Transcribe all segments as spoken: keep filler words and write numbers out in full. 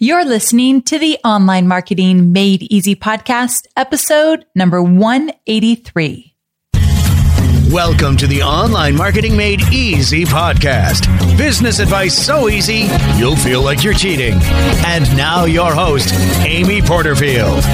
You're listening to the Online Marketing Made Easy podcast, episode number one eighty-three. Welcome to the Online Marketing Made Easy podcast. Business advice so easy, you'll feel like you're cheating. And now your host, Amy Porterfield.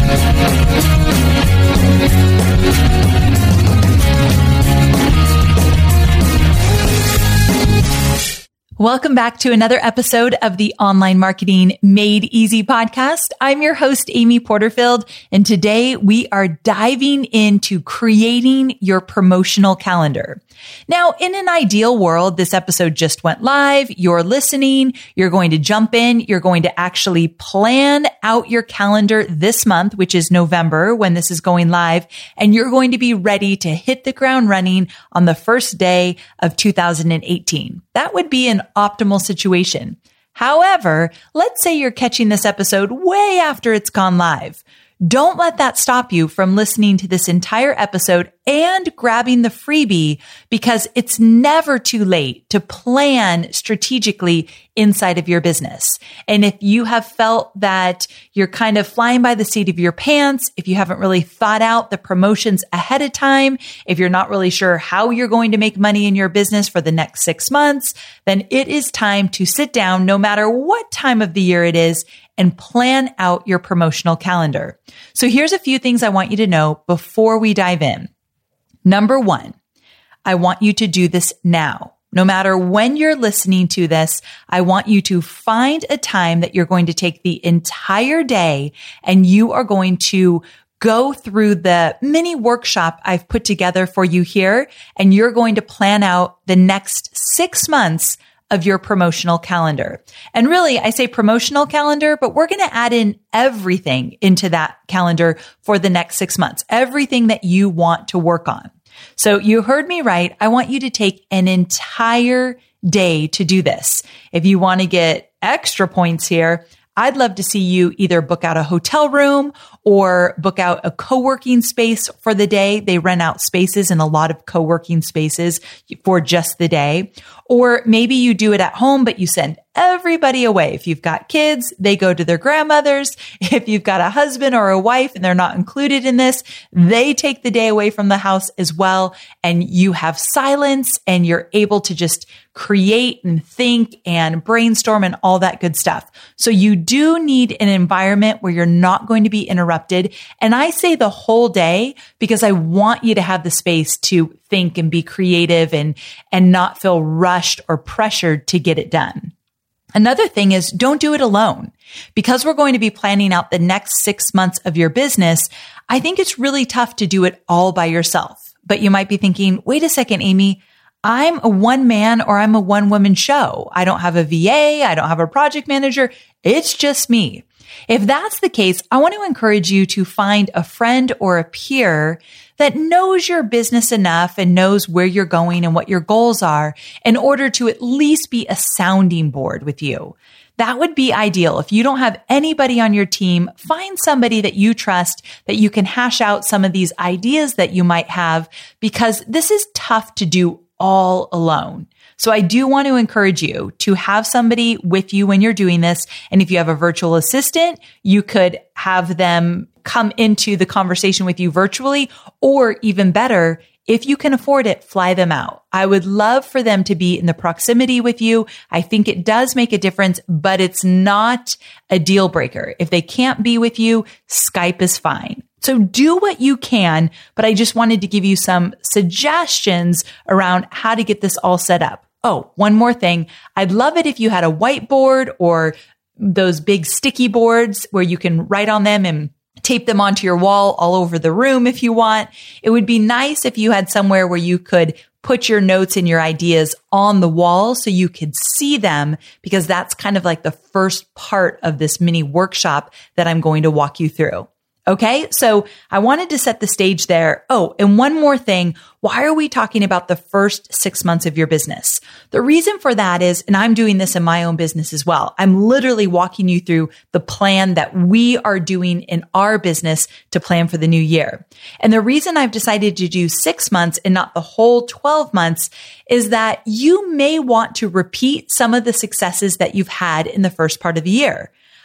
Welcome back to another episode of the Online Marketing Made Easy podcast. I'm your host, Amy Porterfield, and today we are diving into creating your promotional calendar. Now, in an ideal world, this episode just went live. You're listening. You're going to jump in. You're going to actually plan out your calendar this month, which is November when this is going live, and you're going to be ready to hit the ground running on the first day of two thousand eighteen. That would be an optimal situation. However, let's say you're catching this episode way after it's gone live. Don't let that stop you from listening to this entire episode and grabbing the freebie, because it's never too late to plan strategically inside of your business. And if you have felt that you're kind of flying by the seat of your pants, if you haven't really thought out the promotions ahead of time, if you're not really sure how you're going to make money in your business for the next six months, then it is time to sit down, no matter what time of the year it is, and plan out your promotional calendar. So here's a few things I want you to know before we dive in. Number one, I want you to do this now. No matter when you're listening to this, I want you to find a time that you're going to take the entire day and you are going to go through the mini workshop I've put together for you here, and you're going to plan out the next six months of your promotional calendar. And really, I say promotional calendar, but we're going to add in everything into that calendar for the next six months, everything that you want to work on. So you heard me right. I want you to take an entire day to do this. If you want to get extra points here, I'd love to see you either book out a hotel room or book out a co-working space for the day. They rent out spaces in a lot of co-working spaces for just the day. Or maybe you do it at home, but you send everybody away. If you've got kids, they go to their grandmothers. If you've got a husband or a wife and they're not included in this, they take the day away from the house as well. And you have silence and you're able to just create and think and brainstorm and all that good stuff. So you do need an environment where you're not going to be interrupted. And I say the whole day because I want you to have the space to think and be creative and, and not feel rushed or pressured to get it done. Another thing is, don't do it alone. Because we're going to be planning out the next six months of your business, I think it's really tough to do it all by yourself. But you might be thinking, wait a second, Amy, I'm a one man or I'm a one woman show. I don't have a V A. I don't have a project manager. It's just me. If that's the case, I want to encourage you to find a friend or a peer that knows your business enough and knows where you're going and what your goals are in order to at least be a sounding board with you. That would be ideal. If you don't have anybody on your team, find somebody that you trust that you can hash out some of these ideas that you might have, because this is tough to do all alone. So I do want to encourage you to have somebody with you when you're doing this. And if you have a virtual assistant, you could have them come into the conversation with you virtually, or even better, if you can afford it, fly them out. I would love for them to be in the proximity with you. I think it does make a difference, but it's not a deal breaker. If they can't be with you, Skype is fine. So do what you can, but I just wanted to give you some suggestions around how to get this all set up. Oh, one more thing. I'd love it if you had a whiteboard or those big sticky boards where you can write on them and tape them onto your wall all over the room if you want. It would be nice if you had somewhere where you could put your notes and your ideas on the wall so you could see them, because that's kind of like the first part of this mini workshop that I'm going to walk you through. Okay, so I wanted to set the stage there. Oh, and one more thing. Why are we talking about the first six months of your business? The reason for that is, and I'm doing this in my own business as well, I'm literally walking you through the plan that we are doing in our business to plan for the new year. And the reason I've decided to do six months and not the whole twelve months is that you may want to repeat some of the successes that you've had in the first part of the year.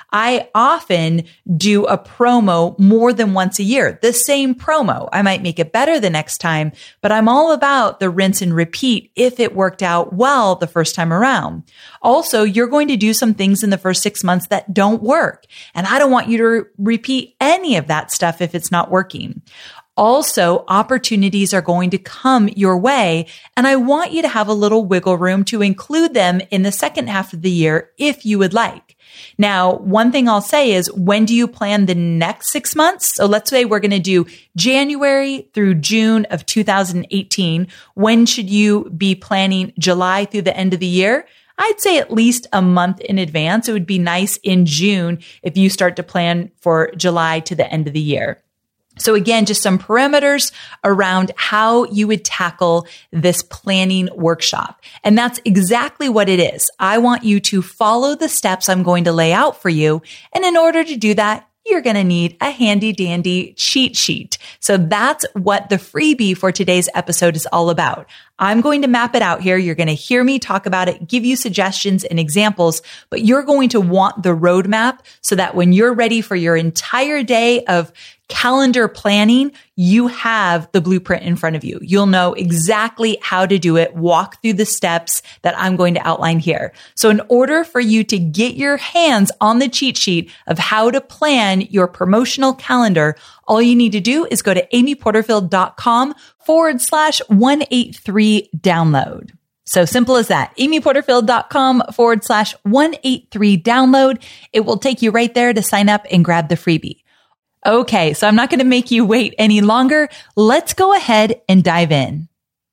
I often do a promo more than once a year, the same promo. I might make it better the next time, but I'm all about the rinse and repeat if it worked out well the first time around. Also, you're going to do some things in the first six months that don't work. And I don't want you to re- repeat any of that stuff if it's not working. Also, opportunities are going to come your way, and I want you to have a little wiggle room to include them in the second half of the year if you would like. Now, one thing I'll say is, when do you plan the next six months? So let's say we're going to do January through June of two thousand eighteen. When should you be planning July through the end of the year? I'd say at least a month in advance. It would be nice in June if you start to plan for July to the end of the year. So again, just some parameters around how you would tackle this planning workshop. And that's exactly what it is. I want you to follow the steps I'm going to lay out for you. And in order to do that, you're going to need a handy dandy cheat sheet. So that's what the freebie for today's episode is all about. I'm going to map it out here. You're going to hear me talk about it, give you suggestions and examples, but you're going to want the roadmap so that when you're ready for your entire day of calendar planning, you have the blueprint in front of you. You'll know exactly how to do it, walk through the steps that I'm going to outline here. So in order for you to get your hands on the cheat sheet of how to plan your promotional calendar, all you need to do is go to amyporterfield.com forward slash 183 download. So simple as that. amyporterfield.com forward slash 183 download. It will take you right there to sign up and grab the freebie. Okay, so I'm not going to make you wait any longer. Let's go ahead and dive in.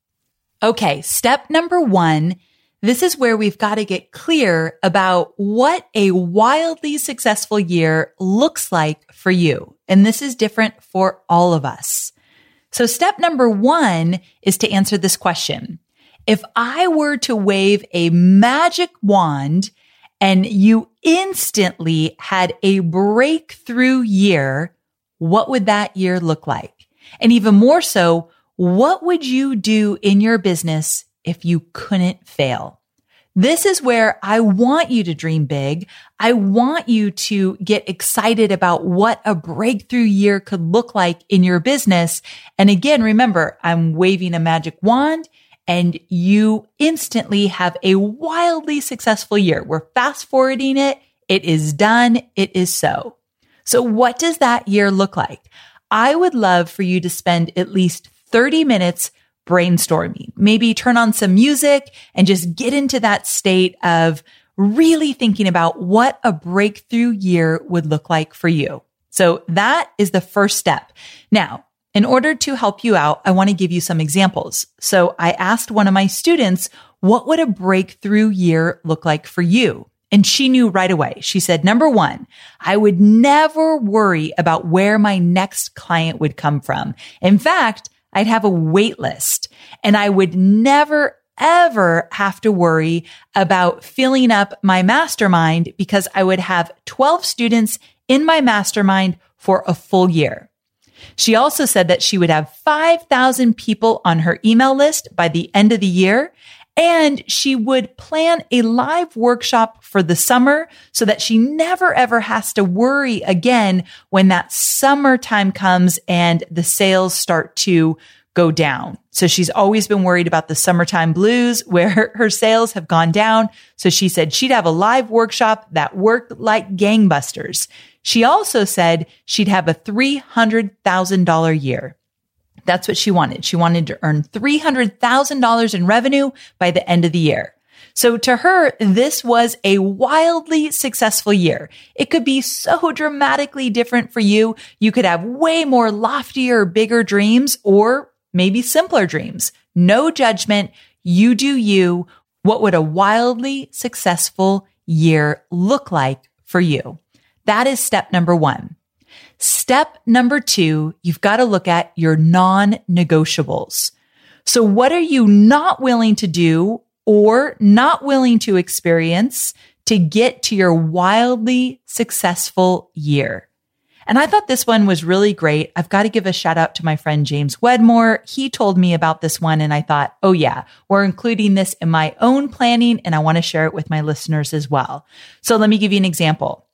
Okay, step number one. This is where we've got to get clear about what a wildly successful year looks like for you. And this is different for all of us. So step number one is to answer this question. If I were to wave a magic wand and you instantly had a breakthrough year, what would that year look like? And even more so, what would you do in your business if you couldn't fail? This is where I want you to dream big. I want you to get excited about what a breakthrough year could look like in your business. And again, remember, I'm waving a magic wand and you instantly have a wildly successful year. We're fast forwarding it. It is done. It is so. So what does that year look like? I would love for you to spend at least thirty minutes brainstorming. Maybe turn on some music and just get into that state of really thinking about what a breakthrough year would look like for you. So that is the first step. Now, in order to help you out, I want to give you some examples. So I asked one of my students, what would a breakthrough year look like for you? And she knew right away. She said, number one, I would never worry about where my next client would come from. In fact, I'd have a wait list and I would never, ever have to worry about filling up my mastermind because I would have twelve students in my mastermind for a full year. She also said that she would have five thousand people on her email list by the end of the year. And she would plan a live workshop for the summer so that she never ever has to worry again when that summertime comes and the sales start to go down. So she's always been worried about the summertime blues where her sales have gone down. So she said she'd have a live workshop that worked like gangbusters. She also said she'd have a three hundred thousand dollars year. That's what she wanted. She wanted to earn three hundred thousand dollars in revenue by the end of the year. So to her, this was a wildly successful year. It could be so dramatically different for you. You could have way more loftier, bigger dreams, or maybe simpler dreams. No judgment. You do you. What would a wildly successful year look like for you? That is step number one. Step number two, you've got to look at your non-negotiables. So what are you not willing to do or not willing to experience to get to your wildly successful year? And I thought this one was really great. I've got to give a shout out to my friend James Wedmore. He told me about this one and I thought, oh yeah, we're including this in my own planning and I want to share it with my listeners as well. So let me give you an example.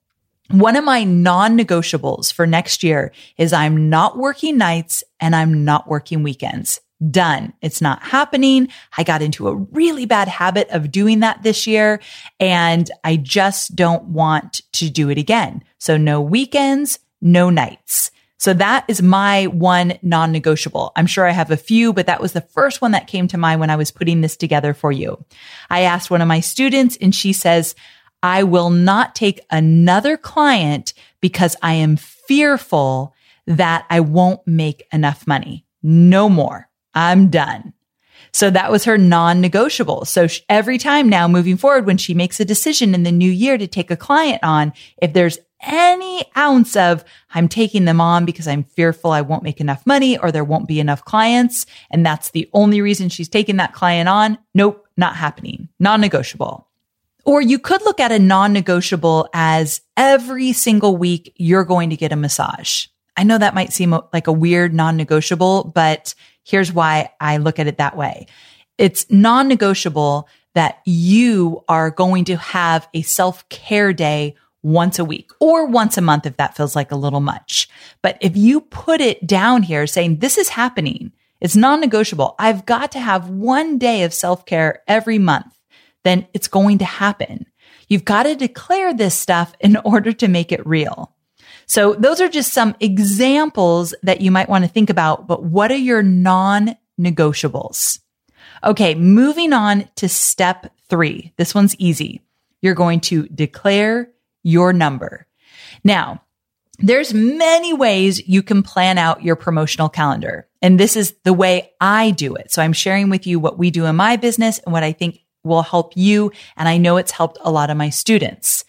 One of my non-negotiables for next year is I'm not working nights and I'm not working weekends. Done. It's not happening. I got into a really bad habit of doing that this year, and I just don't want to do it again. So no weekends, no nights. So that is my one non-negotiable. I'm sure I have a few, but that was the first one that came to mind when I was putting this together for you. I asked one of my students and she says, I will not take another client because I am fearful that I won't make enough money. No more. I'm done. So that was her non-negotiable. So every time now moving forward, when she makes a decision in the new year to take a client on, if there's any ounce of I'm taking them on because I'm fearful I won't make enough money or there won't be enough clients, and that's the only reason she's taking that client on, nope, not happening. Non-negotiable. Or you could look at a non-negotiable as every single week you're going to get a massage. I know that might seem like a weird non-negotiable, but here's why I look at it that way. It's non-negotiable that you are going to have a self-care day once a week or once a month if that feels like a little much. But if you put it down here saying this is happening, it's non-negotiable. I've got to have one day of self-care every month. Then it's going to happen. You've got to declare this stuff in order to make it real. So those are just some examples that you might want to think about, but what are your non-negotiables? Okay, moving on to step three. This one's easy. You're going to declare your number. Now, there's many ways you can plan out your promotional calendar, and this is the way I do it. So I'm sharing with you what we do in my business and what I think will help you. And I know it's helped a lot of my students.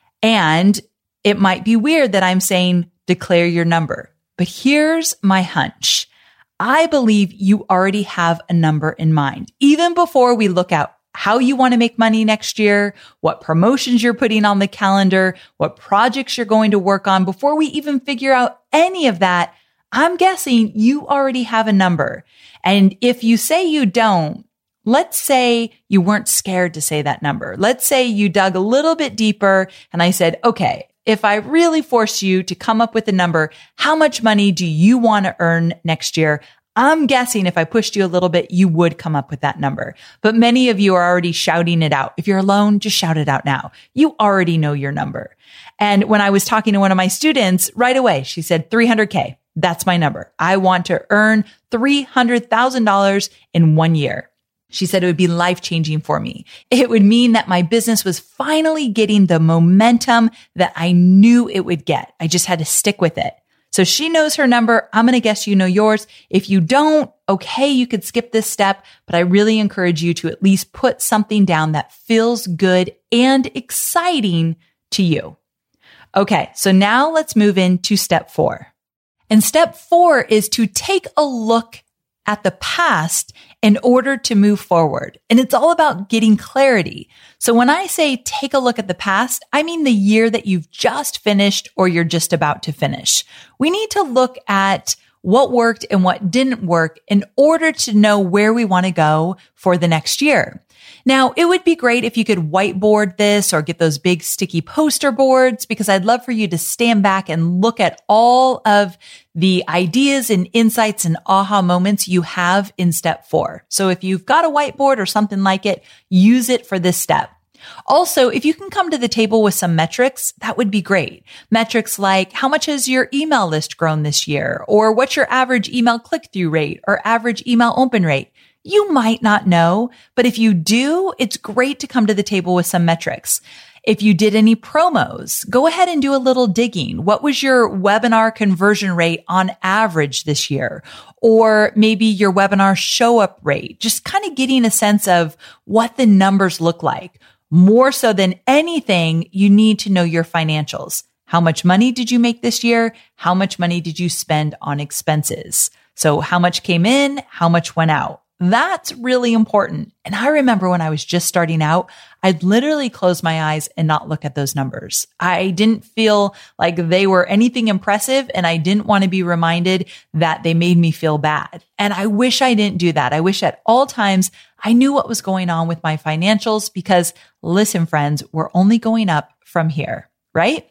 And it might be weird that I'm saying declare your number, but here's my hunch. I believe you already have a number in mind. Even before we look at how you want to make money next year, what promotions you're putting on the calendar, what projects you're going to work on, before we even figure out any of that, I'm guessing you already have a number. And if you say you don't, let's say you weren't scared to say that number. Let's say you dug a little bit deeper and I said, okay, if I really force you to come up with a number, how much money do you want to earn next year? I'm guessing if I pushed you a little bit, you would come up with that number. But many of you are already shouting it out. If you're alone, just shout it out now. You already know your number. And when I was talking to one of my students right away, she said three hundred K. That's my number. I want to earn three hundred thousand dollars in one year. She said it would be life-changing for me. It would mean that my business was finally getting the momentum that I knew it would get. I just had to stick with it. So she knows her number. I'm going to guess you know yours. If you don't, okay, you could skip this step, but I really encourage you to at least put something down that feels good and exciting to you. Okay, so now let's move into step four. And step four is to take a look at the past in order to move forward. And it's all about getting clarity. So when I say take a look at the past, I mean the year that you've just finished or you're just about to finish. We need to look at what worked and what didn't work in order to know where we want to go for the next year. Now, it would be great if you could whiteboard this or get those big sticky poster boards, because I'd love for you to stand back and look at all of the ideas and insights and aha moments you have in step four. So if you've got a whiteboard or something like it, use it for this step. Also, if you can come to the table with some metrics, that would be great. Metrics like how much has your email list grown this year? Or what's your average email click-through rate or average email open rate? You might not know, but if you do, it's great to come to the table with some metrics. If you did any promos, go ahead and do a little digging. What was your webinar conversion rate on average this year? Or maybe your webinar show up rate, just kind of getting a sense of what the numbers look like. More so than anything, you need to know your financials. How much money did you make this year? How much money did you spend on expenses? So how much came in? How much went out? That's really important. And I remember when I was just starting out, I'd literally close my eyes and not look at those numbers. I didn't feel like they were anything impressive, and I didn't want to be reminded that they made me feel bad. And I wish I didn't do that. I wish at all times I knew what was going on with my financials, because listen, friends, we're only going up from here, right?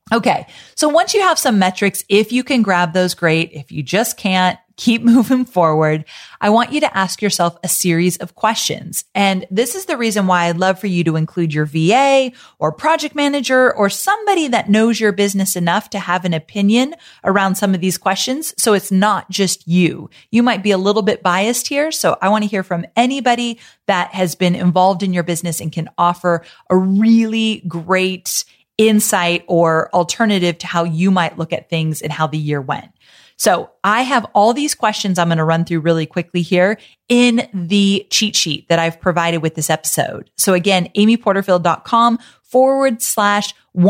Okay. So once you have some metrics, if you can grab those, great. If you just can't, keep moving forward. I want you to ask yourself a series of questions. And this is the reason why I'd love for you to include your V A or project manager or somebody that knows your business enough to have an opinion around some of these questions. So it's not just you. You might be a little bit biased here. So I want to hear from anybody that has been involved in your business and can offer a really great insight or alternative to how you might look at things and how the year went. So I have all these questions I'm going to run through really quickly here in the cheat sheet that I've provided with this episode. So again, amyporterfield.com forward slash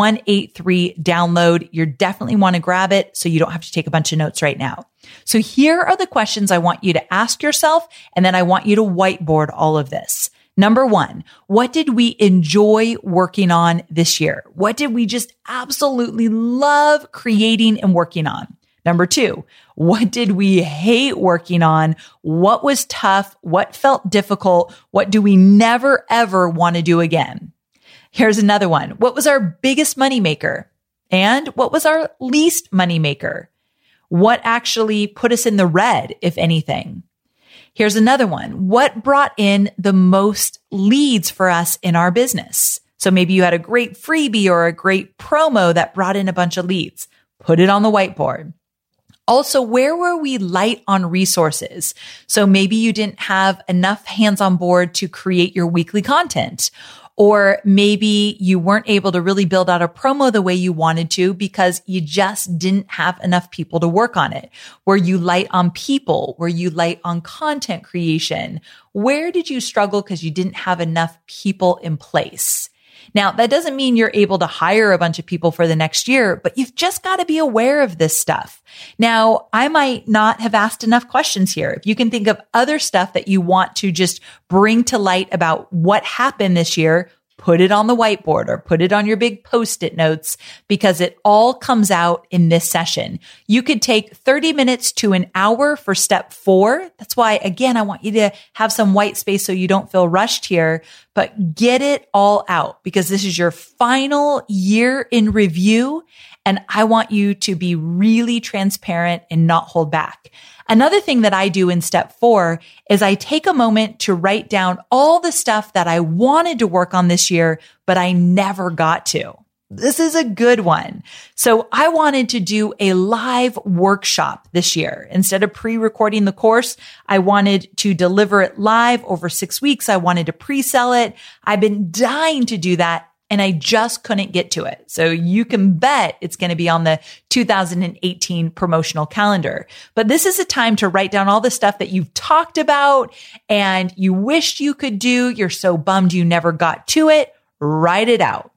183 download. You definitely want to grab it so you don't have to take a bunch of notes right now. So here are the questions I want you to ask yourself, and then I want you to whiteboard all of this. Number one, what did we enjoy working on this year? What did we just absolutely love creating and working on? Number two, what did we hate working on? What was tough? What felt difficult? What do we never, ever want to do again? Here's another one. What was our biggest moneymaker? And what was our least moneymaker? What actually put us in the red, if anything? Here's another one. What brought in the most leads for us in our business? So maybe you had a great freebie or a great promo that brought in a bunch of leads. Put it on the whiteboard. Also, where were we light on resources? So maybe you didn't have enough hands on board to create your weekly content, or maybe you weren't able to really build out a promo the way you wanted to because you just didn't have enough people to work on it. Were you light on people? Were you light on content creation? Where did you struggle because you didn't have enough people in place? Now, that doesn't mean you're able to hire a bunch of people for the next year, but you've just got to be aware of this stuff. Now, I might not have asked enough questions here. If you can think of other stuff that you want to just bring to light about what happened this year, put it on the whiteboard or put it on your big Post-it notes, because it all comes out in this session. You could take thirty minutes to an hour for step four. That's why, again, I want you to have some white space so you don't feel rushed here, but get it all out because this is your final year in review. And I want you to be really transparent and not hold back. Another thing that I do in step four is I take a moment to write down all the stuff that I wanted to work on this year, but I never got to. This is a good one. So I wanted to do a live workshop this year. Instead of pre-recording the course, I wanted to deliver it live over six weeks. I wanted to pre-sell it. I've been dying to do that, and I just couldn't get to it. So you can bet it's going to be on the two thousand eighteen promotional calendar. But this is a time to write down all the stuff that you've talked about and you wished you could do. You're so bummed you never got to it. Write it out.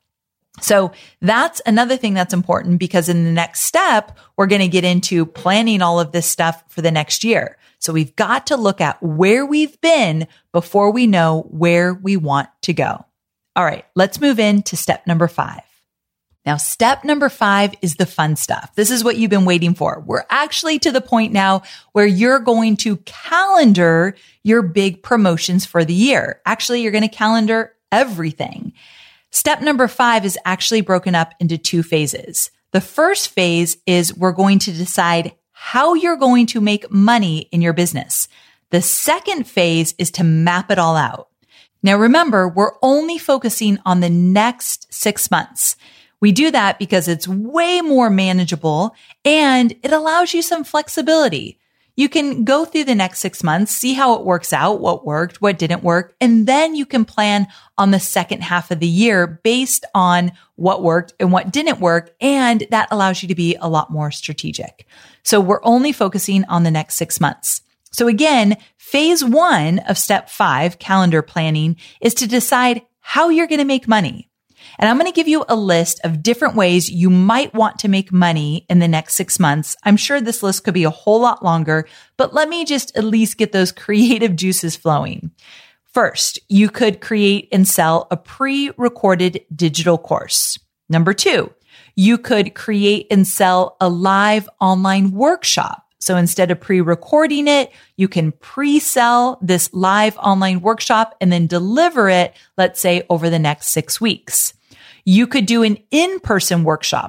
So that's another thing that's important, because in the next step, we're going to get into planning all of this stuff for the next year. So we've got to look at where we've been before we know where we want to go. All right, let's move into step number five. Now, step number five is the fun stuff. This is what you've been waiting for. We're actually to the point now where you're going to calendar your big promotions for the year. Actually, you're going to calendar everything. Step number five is actually broken up into two phases. The first phase is we're going to decide how you're going to make money in your business. The second phase is to map it all out. Now, remember, we're only focusing on the next six months. We do that because it's way more manageable and it allows you some flexibility. You can go through the next six months, see how it works out, what worked, what didn't work, and then you can plan on the second half of the year based on what worked and what didn't work, and that allows you to be a lot more strategic. So we're only focusing on the next six months. So again, phase one of step five, calendar planning, is to decide how you're going to make money. And I'm going to give you a list of different ways you might want to make money in the next six months. I'm sure this list could be a whole lot longer, but let me just at least get those creative juices flowing. First, you could create and sell a pre-recorded digital course. Number two, you could create and sell a live online workshop. So instead of pre-recording it, you can pre-sell this live online workshop and then deliver it, let's say, over the next six weeks. You could do an in-person workshop, like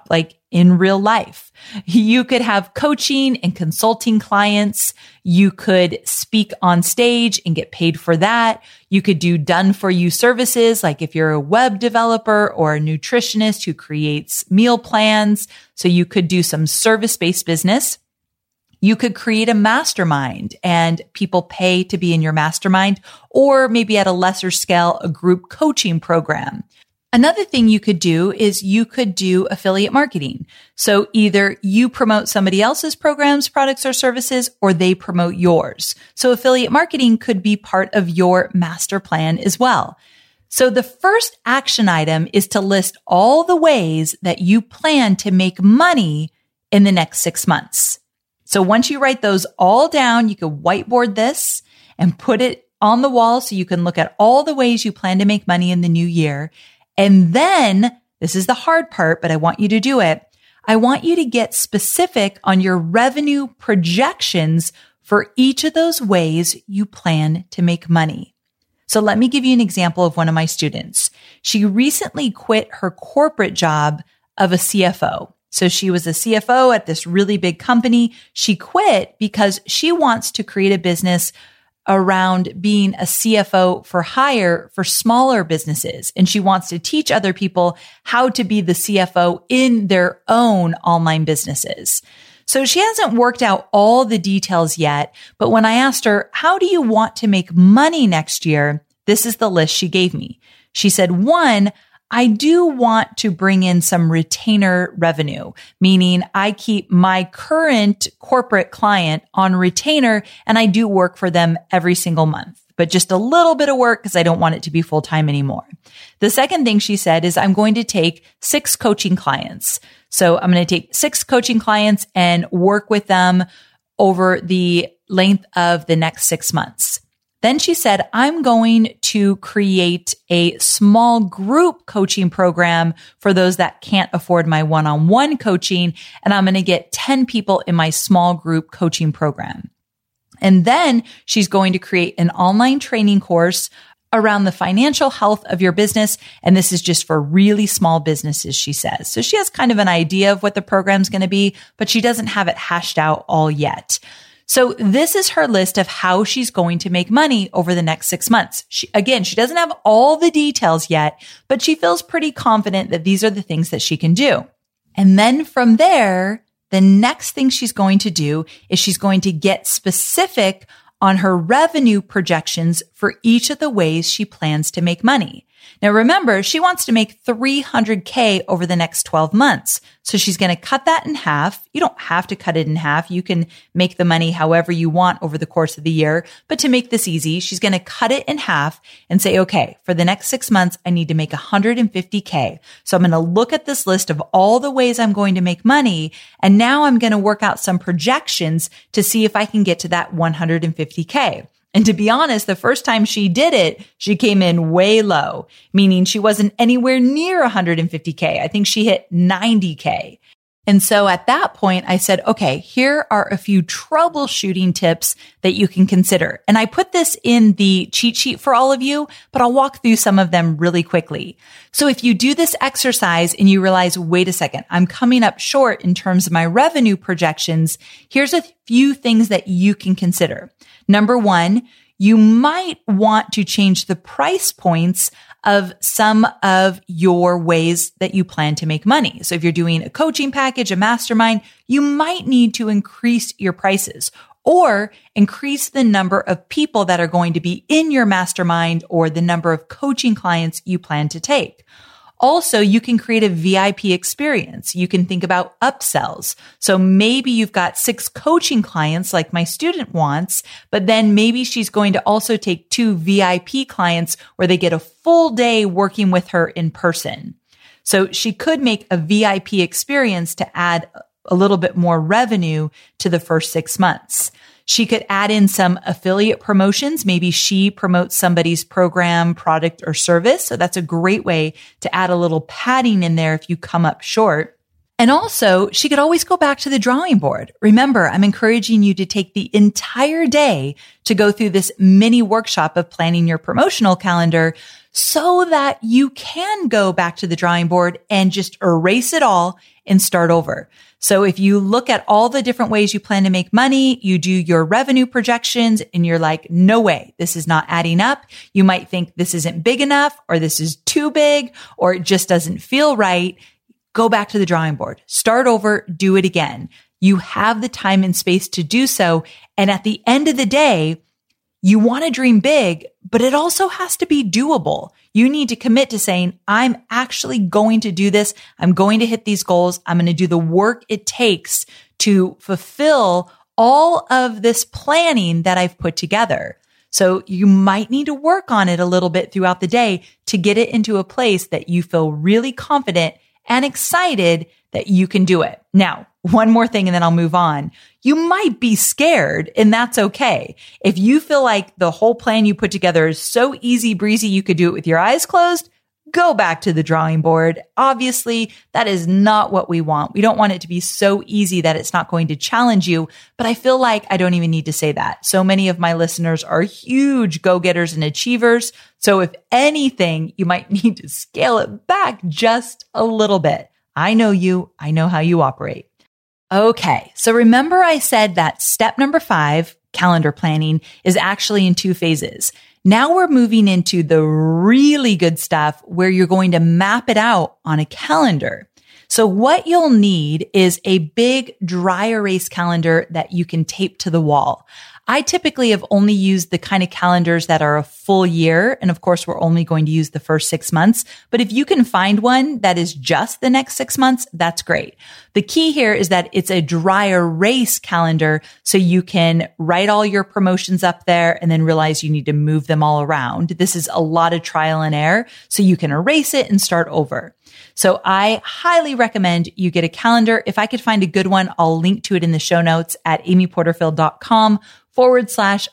in real life. You could have coaching and consulting clients. You could speak on stage and get paid for that. You could do done for you services, like if you're a web developer or a nutritionist who creates meal plans. So you could do some service-based business. You could create a mastermind and people pay to be in your mastermind, or maybe at a lesser scale, a group coaching program. Another thing you could do is you could do affiliate marketing. So either you promote somebody else's programs, products, or services, or they promote yours. So affiliate marketing could be part of your master plan as well. So the first action item is to list all the ways that you plan to make money in the next six months. So once you write those all down, you can whiteboard this and put it on the wall so you can look at all the ways you plan to make money in the new year. And then, this is the hard part, but I want you to do it. I want you to get specific on your revenue projections for each of those ways you plan to make money. So let me give you an example of one of my students. She recently quit her corporate job of a C F O. So she was a C F O at this really big company. She quit because she wants to create a business around being a C F O for hire for smaller businesses. And she wants to teach other people how to be the C F O in their own online businesses. So she hasn't worked out all the details yet. But when I asked her, how do you want to make money next year? This is the list she gave me. She said, one, I do want to bring in some retainer revenue, meaning I keep my current corporate client on retainer and I do work for them every single month, but just a little bit of work because I don't want it to be full time anymore. The second thing she said is I'm going to take six coaching clients. So I'm going to take six coaching clients and work with them over the length of the next six months. Then she said, I'm going to create a small group coaching program for those that can't afford my one-on-one coaching. And I'm going to get ten people in my small group coaching program. And then she's going to create an online training course around the financial health of your business. And this is just for really small businesses, she says. So she has kind of an idea of what the program's going to be, but she doesn't have it hashed out all yet. So this is her list of how she's going to make money over the next six months. She, again, she doesn't have all the details yet, but she feels pretty confident that these are the things that she can do. And then from there, the next thing she's going to do is she's going to get specific on her revenue projections for each of the ways she plans to make money. Now remember, she wants to make three hundred K over the next twelve months. So she's going to cut that in half. You don't have to cut it in half. You can make the money however you want over the course of the year. But to make this easy, she's going to cut it in half and say, okay, for the next six months, I need to make one hundred fifty K. So I'm going to look at this list of all the ways I'm going to make money. And now I'm going to work out some projections to see if I can get to that one hundred fifty K. And to be honest, the first time she did it, she came in way low, meaning she wasn't anywhere near one hundred fifty K. I think she hit ninety K. And so at that point, I said, okay, here are a few troubleshooting tips that you can consider. And I put this in the cheat sheet for all of you, but I'll walk through some of them really quickly. So if you do this exercise and you realize, wait a second, I'm coming up short in terms of my revenue projections, here's a few things that you can consider. Number one, you might want to change the price points of some of your ways that you plan to make money. So if you're doing a coaching package, a mastermind, you might need to increase your prices or increase the number of people that are going to be in your mastermind or the number of coaching clients you plan to take. Also, you can create a V I P experience. You can think about upsells. So maybe you've got six coaching clients like my student wants, but then maybe she's going to also take two V I P clients where they get a full day working with her in person. So she could make a V I P experience to add a little bit more revenue to the first six months. She could add in some affiliate promotions. Maybe she promotes somebody's program, product, or service. So that's a great way to add a little padding in there if you come up short. And also, she could always go back to the drawing board. Remember, I'm encouraging you to take the entire day to go through this mini workshop of planning your promotional calendar so that you can go back to the drawing board and just erase it all and start over. So if you look at all the different ways you plan to make money, you do your revenue projections and you're like, no way, this is not adding up. You might think this isn't big enough or this is too big or it just doesn't feel right. Go back to the drawing board, start over, do it again. You have the time and space to do so. And at the end of the day, you want to dream big, but it also has to be doable. You need to commit to saying, I'm actually going to do this. I'm going to hit these goals. I'm going to do the work it takes to fulfill all of this planning that I've put together. So you might need to work on it a little bit throughout the day to get it into a place that you feel really confident and excited that you can do it. Now, one more thing and then I'll move on. You might be scared and that's okay. If you feel like the whole plan you put together is so easy breezy you could do it with your eyes closed, go back to the drawing board. Obviously, that is not what we want. We don't want it to be so easy that it's not going to challenge you. But I feel like I don't even need to say that. So many of my listeners are huge go-getters and achievers. So if anything, you might need to scale it back just a little bit. I know you. I know how you operate. Okay. So remember I said that step number five, calendar planning, is actually in two phases. Now we're moving into the really good stuff where you're going to map it out on a calendar. So what you'll need is a big dry erase calendar that you can tape to the wall. I typically have only used the kind of calendars that are a full year. And of course, we're only going to use the first six months. But if you can find one that is just the next six months, that's great. The key here is that it's a dry erase calendar. So you can write all your promotions up there and then realize you need to move them all around. This is a lot of trial and error. So you can erase it and start over. So I highly recommend you get a calendar. If I could find a good one, I'll link to it in the show notes at amyporterfield.com forward slash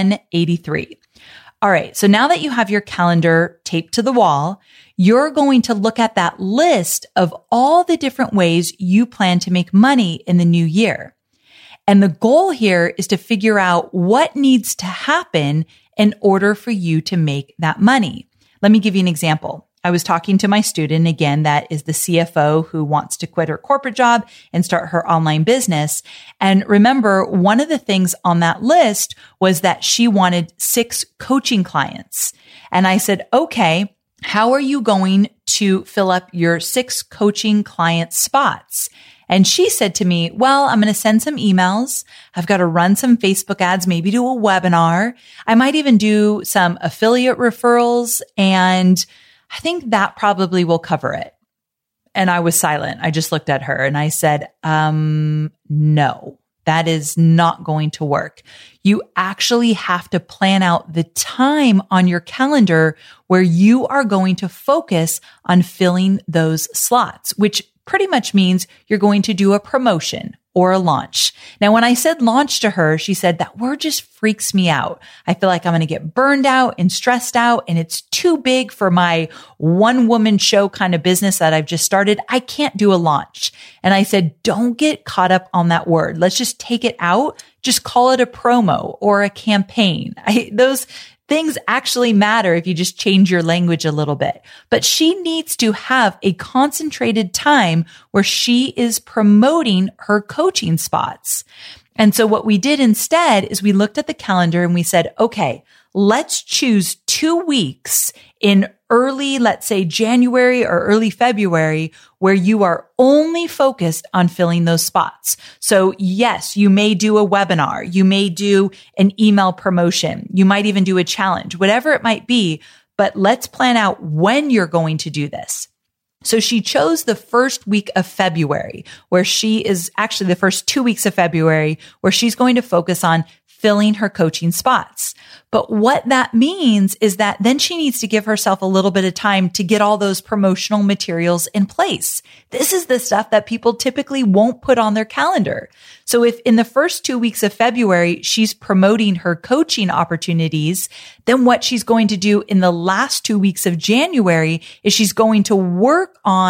183. All right. So now that you have your calendar taped to the wall, you're going to look at that list of all the different ways you plan to make money in the new year. And the goal here is to figure out what needs to happen in order for you to make that money. Let me give you an example. I was talking to my student again, that is the C F O who wants to quit her corporate job and start her online business. And remember, one of the things on that list was that she wanted six coaching clients. And I said, okay, how are you going to fill up your six coaching client spots? And she said to me, well, I'm going to send some emails. I've got to run some Facebook ads, maybe do a webinar. I might even do some affiliate referrals, and I think that probably will cover it. And I was silent. I just looked at her and I said, um, no, that is not going to work. You actually have to plan out the time on your calendar where you are going to focus on filling those slots, which pretty much means you're going to do a promotion or a launch. Now, when I said launch to her, she said that word just freaks me out. I feel like I'm going to get burned out and stressed out, and it's too big for my one woman show kind of business that I've just started. I can't do a launch. And I said, don't get caught up on that word. Let's just take it out. Just call it a promo or a campaign. I, those things actually matter if you just change your language a little bit. But she needs to have a concentrated time where she is promoting her coaching spots. And so what we did instead is we looked at the calendar and we said, okay, let's choose two weeks in early, let's say January or early February, where you are only focused on filling those spots. So yes, you may do a webinar. You may do an email promotion. You might even do a challenge, whatever it might be, but let's plan out when you're going to do this. So she chose the first week of February, where she is actually the first two weeks of February, where she's going to focus on filling her coaching spots. But what that means is that then she needs to give herself a little bit of time to get all those promotional materials in place. This is the stuff that people typically won't put on their calendar. So if in the first two weeks of February, she's promoting her coaching opportunities, then what she's going to do in the last two weeks of January is she's going to work on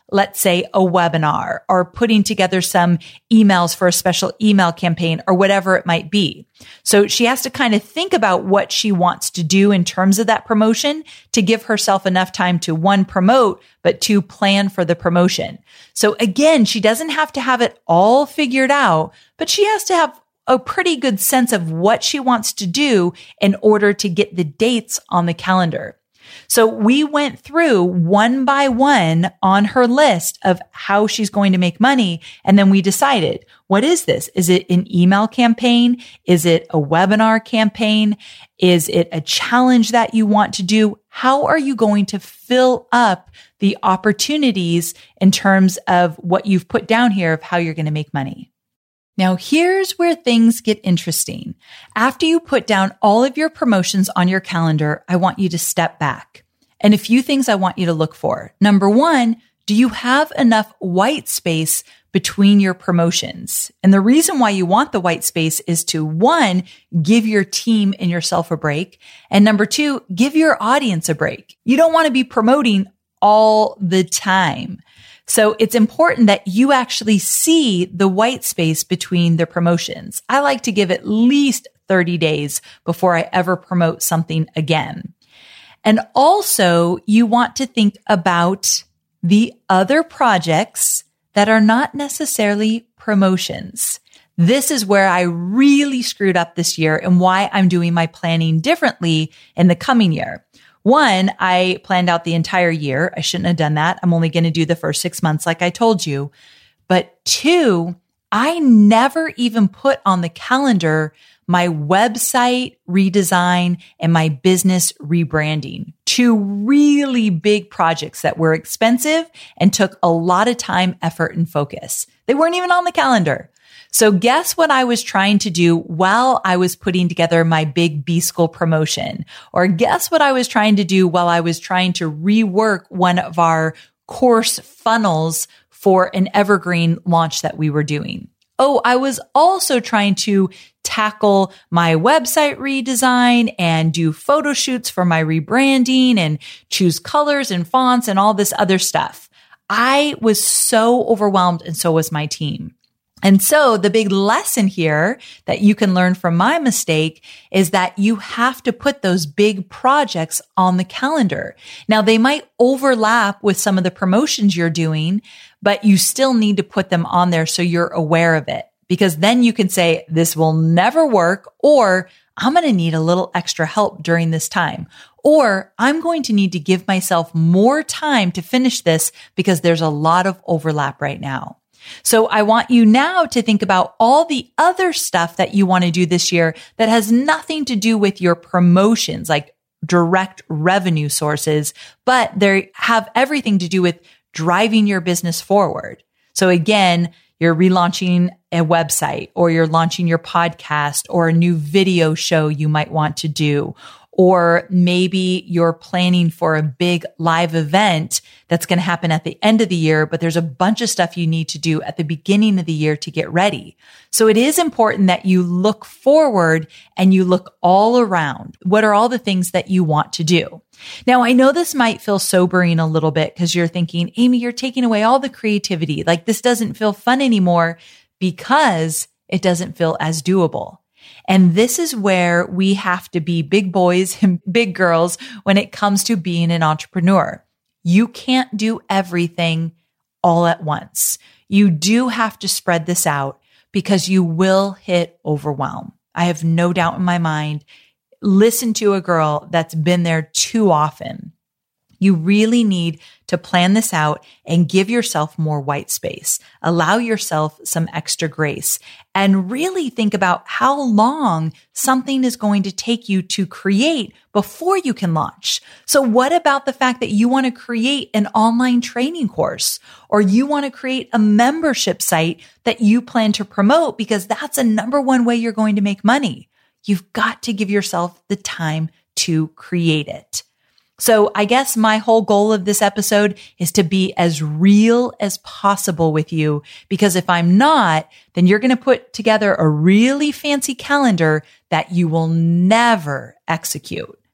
let's say a webinar or putting together some emails for a special email campaign or whatever it might be. So she has to kind of think about what she wants to do in terms of that promotion to give herself enough time to one, promote, but two, plan for the promotion. So again, she doesn't have to have it all figured out, but she has to have a pretty good sense of what she wants to do in order to get the dates on the calendar. So we went through one by one on her list of how she's going to make money. And then we decided, what is this? Is it an email campaign? Is it a webinar campaign? Is it a challenge that you want to do? How are you going to fill up the opportunities in terms of what you've put down here of how you're going to make money? Now, here's where things get interesting. After you put down all of your promotions on your calendar, I want you to step back. And a few things I want you to look for. Number one, do you have enough white space between your promotions? And the reason why you want the white space is to, one, give your team and yourself a break. And number two, give your audience a break. You don't want to be promoting all the time. So it's important that you actually see the white space between the promotions. I like to give at least thirty days before I ever promote something again. And also you want to think about the other projects that are not necessarily promotions. This is where I really screwed up this year and why I'm doing my planning differently in the coming year. One, I planned out the entire year. I shouldn't have done that. I'm only going to do the first six months like I told you. But two, I never even put on the calendar my website redesign and my business rebranding. Two really big projects that were expensive and took a lot of time, effort, and focus. They weren't even on the calendar. So guess what I was trying to do while I was putting together my big B-School promotion? Or guess what I was trying to do while I was trying to rework one of our course funnels for an evergreen launch that we were doing? Oh, I was also trying to tackle my website redesign and do photo shoots for my rebranding and choose colors and fonts and all this other stuff. I was so overwhelmed, and so was my team. And so the big lesson here that you can learn from my mistake is that you have to put those big projects on the calendar. Now, they might overlap with some of the promotions you're doing, but you still need to put them on there so you're aware of it, because then you can say, this will never work, or I'm going to need a little extra help during this time, or I'm going to need to give myself more time to finish this because there's a lot of overlap right now. So I want you now to think about all the other stuff that you want to do this year that has nothing to do with your promotions, like direct revenue sources, but they have everything to do with driving your business forward. So again, you're relaunching a website, or you're launching your podcast, or a new video show you might want to do. Or maybe you're planning for a big live event that's going to happen at the end of the year, but there's a bunch of stuff you need to do at the beginning of the year to get ready. So it is important that you look forward and you look all around. What are all the things that you want to do? Now, I know this might feel sobering a little bit because you're thinking, Amy, you're taking away all the creativity. Like, this doesn't feel fun anymore because it doesn't feel as doable. And this is where we have to be big boys and big girls when it comes to being an entrepreneur. You can't do everything all at once. You do have to spread this out because you will hit overwhelm. I have no doubt in my mind. Listen to a girl that's been there too often. You really need to plan this out and give yourself more white space. Allow yourself some extra grace and really think about how long something is going to take you to create before you can launch. So what about the fact that you want to create an online training course, or you want to create a membership site that you plan to promote because that's a number one way you're going to make money? You've got to give yourself the time to create it. So I guess my whole goal of this episode is to be as real as possible with you, because if I'm not, then you're going to put together a really fancy calendar that you will never execute.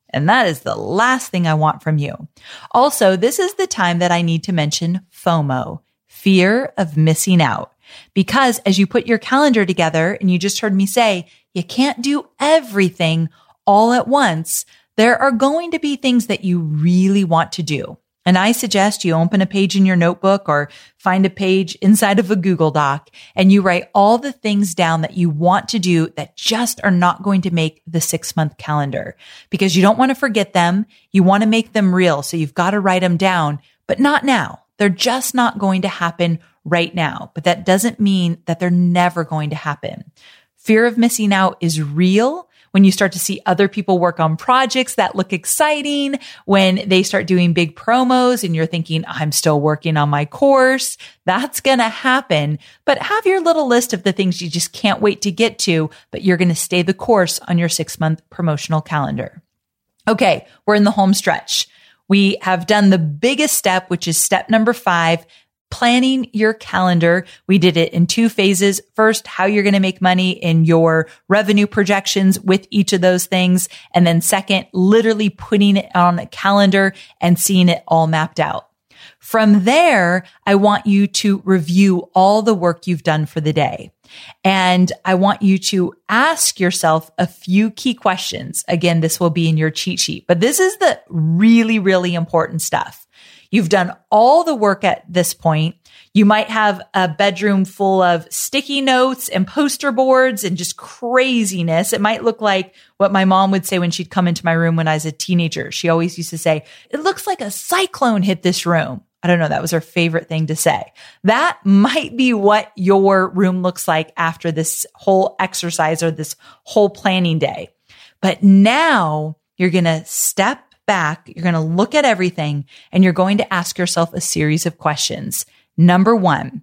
And that is the last thing I want from you. Also, this is the time that I need to mention FOMO, fear of missing out. Because as you put your calendar together, and you just heard me say, you can't do everything all at once, there are going to be things that you really want to do. And I suggest you open a page in your notebook or find a page inside of a Google Doc and you write all the things down that you want to do that just are not going to make the six month calendar, because you don't want to forget them. You want to make them real. So you've got to write them down, but not now. They're just not going to happen right now. But that doesn't mean that they're never going to happen. Fear of missing out is real. When you start to see other people work on projects that look exciting, when they start doing big promos and you're thinking, I'm still working on my course, that's going to happen. But have your little list of the things you just can't wait to get to, but you're going to stay the course on your six month promotional calendar. Okay, we're in the home stretch. We have done the biggest step, which is step number five, planning your calendar. We did it in two phases. First, how you're going to make money in your revenue projections with each of those things. And then second, literally putting it on a calendar and seeing it all mapped out. From there, I want you to review all the work you've done for the day. And I want you to ask yourself a few key questions. Again, this will be in your cheat sheet, but this is the really, really important stuff. You've done all the work at this point. You might have a bedroom full of sticky notes and poster boards and just craziness. It might look like what my mom would say when she'd come into my room when I was a teenager. She always used to say, it looks like a cyclone hit this room. I don't know. That was her favorite thing to say. That might be what your room looks like after this whole exercise or this whole planning day. But now you're going to step back, you're going to look at everything, and you're going to ask yourself a series of questions. Number one,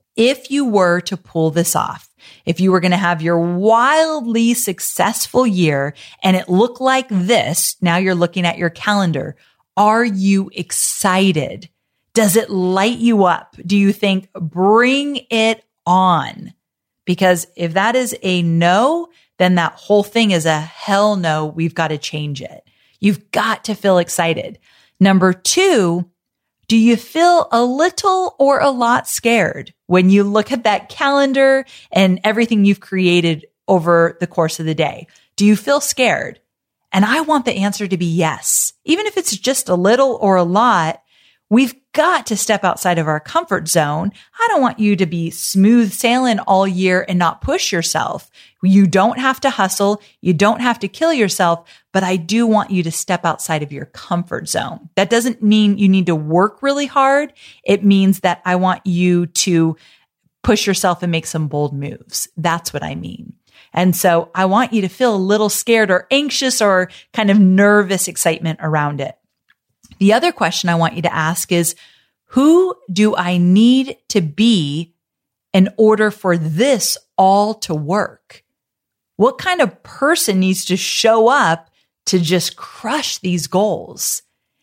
if you were to pull this off, if you were going to have your wildly successful year and it looked like this, now you're looking at your calendar, are you excited? Does it light you up? Do you think, bring it on? Because if that is a no, then that whole thing is a hell no. We've got to change it. You've got to feel excited. Number two, do you feel a little or a lot scared when you look at that calendar and everything you've created over the course of the day? Do you feel scared? And I want the answer to be yes. Even if it's just a little or a lot, we've got to step outside of our comfort zone. I don't want you to be smooth sailing all year and not push yourself. You don't have to hustle. You don't have to kill yourself, but I do want you to step outside of your comfort zone. That doesn't mean you need to work really hard. It means that I want you to push yourself and make some bold moves. That's what I mean. And so I want you to feel a little scared or anxious or kind of nervous excitement around it. The other question I want you to ask is, who do I need to be in order for this all to work? What kind of person needs to show up to just crush these goals?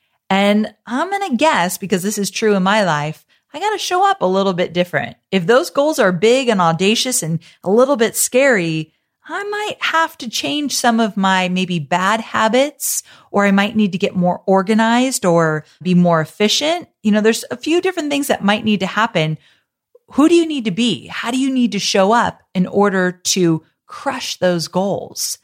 And I'm going to guess, because this is true in my life, I got to show up a little bit different. If those goals are big and audacious and a little bit scary, I might have to change some of my maybe bad habits, or I might need to get more organized or be more efficient. You know, there's a few different things that might need to happen. Who do you need to be? How do you need to show up in order to crush those goals?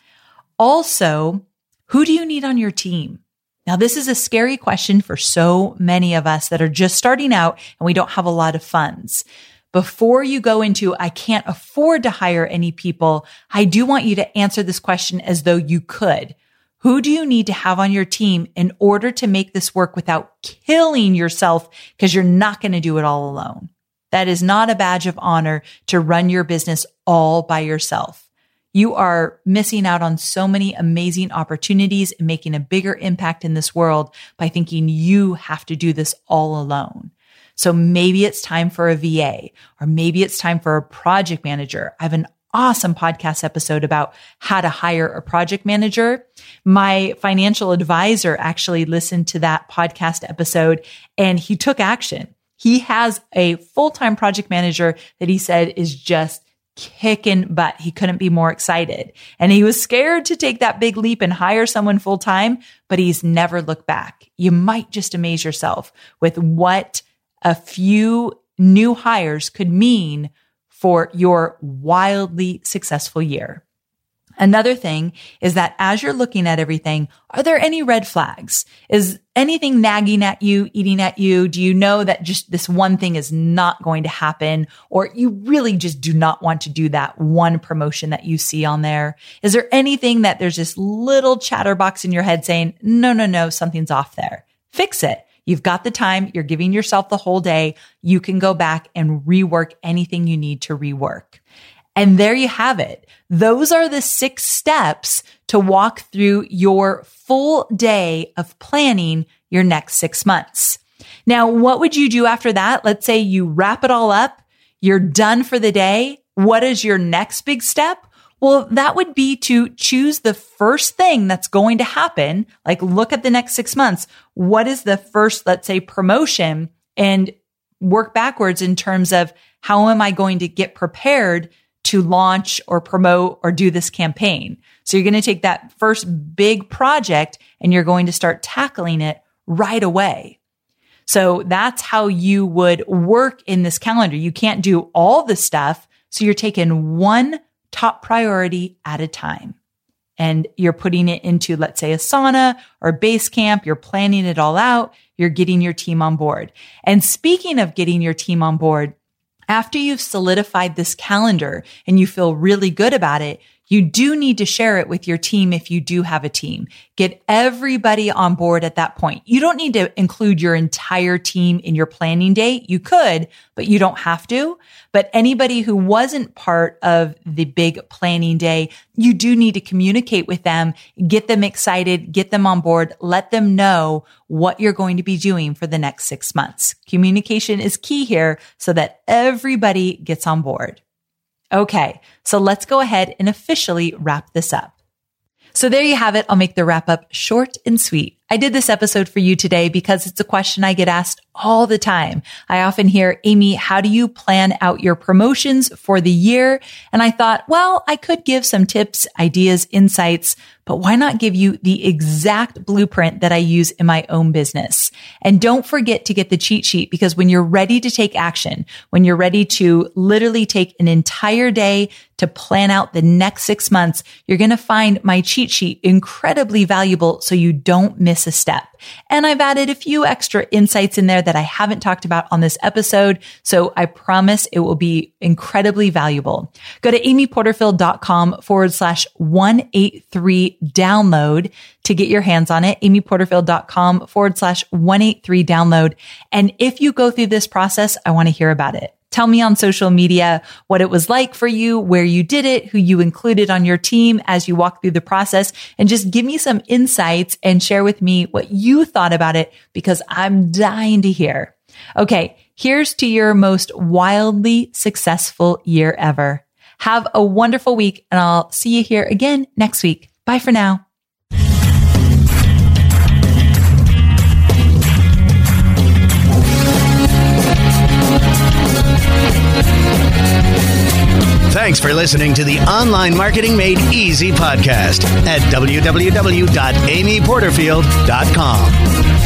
Also, who do you need on your team? Now, this is a scary question for so many of us that are just starting out and we don't have a lot of funds. Before you go into, I can't afford to hire any people, I do want you to answer this question as though you could. Who do you need to have on your team in order to make this work without killing yourself, because you're not going to do it all alone? That is not a badge of honor to run your business all by yourself. You are missing out on so many amazing opportunities and making a bigger impact in this world by thinking you have to do this all alone. So maybe it's time for a V A, or maybe it's time for a project manager. I have an awesome podcast episode about how to hire a project manager. My financial advisor actually listened to that podcast episode and he took action. He has a full-time project manager that he said is just kicking butt. He couldn't be more excited. And he was scared to take that big leap and hire someone full time, but he's never looked back. You might just amaze yourself with what a few new hires could mean for your wildly successful year. Another thing is that as you're looking at everything, are there any red flags? Is anything nagging at you, eating at you? Do you know that just this one thing is not going to happen, or you really just do not want to do that one promotion that you see on there? Is there anything that there's this little chatterbox in your head saying, no, no, no, something's off there? Fix it. You've got the time. You're giving yourself the whole day. You can go back and rework anything you need to rework. And there you have it. Those are the six steps to walk through your full day of planning your next six months. Now, what would you do after that? Let's say you wrap it all up. You're done for the day. What is your next big step? Well, that would be to choose the first thing that's going to happen. Like, look at the next six months. What is the first, let's say, promotion, and work backwards in terms of how am I going to get prepared to launch or promote or do this campaign. So you're going to take that first big project and you're going to start tackling it right away. So that's how you would work in this calendar. You can't do all the stuff. So you're taking one top priority at a time and you're putting it into, let's say, Asana or Basecamp. You're planning it all out. You're getting your team on board. And speaking of getting your team on board, after you've solidified this calendar and you feel really good about it, you do need to share it with your team if you do have a team. Get everybody on board at that point. You don't need to include your entire team in your planning day. You could, but you don't have to. But anybody who wasn't part of the big planning day, you do need to communicate with them, get them excited, get them on board, let them know what you're going to be doing for the next six months. Communication is key here so that everybody gets on board. Okay, so let's go ahead and officially wrap this up. So there you have it. I'll make the wrap up short and sweet. I did this episode for you today because it's a question I get asked all the time. I often hear, Amy, how do you plan out your promotions for the year? And I thought, well, I could give some tips, ideas, insights, but why not give you the exact blueprint that I use in my own business? And don't forget to get the cheat sheet, because when you're ready to take action, when you're ready to literally take an entire day to plan out the next six months, you're going to find my cheat sheet incredibly valuable so you don't miss a step. And I've added a few extra insights in there that I haven't talked about on this episode. So I promise it will be incredibly valuable. Go to amyporterfield.com forward slash 183 download to get your hands on it. amyporterfield.com forward slash 183 download. And if you go through this process, I want to hear about it. Tell me on social media what it was like for you, where you did it, who you included on your team as you walk through the process, and just give me some insights and share with me what you thought about it, because I'm dying to hear. Okay, here's to your most wildly successful year ever. Have a wonderful week, and I'll see you here again next week. Bye for now. Thanks for listening to the Online Marketing Made Easy podcast at w w w dot amy porterfield dot com.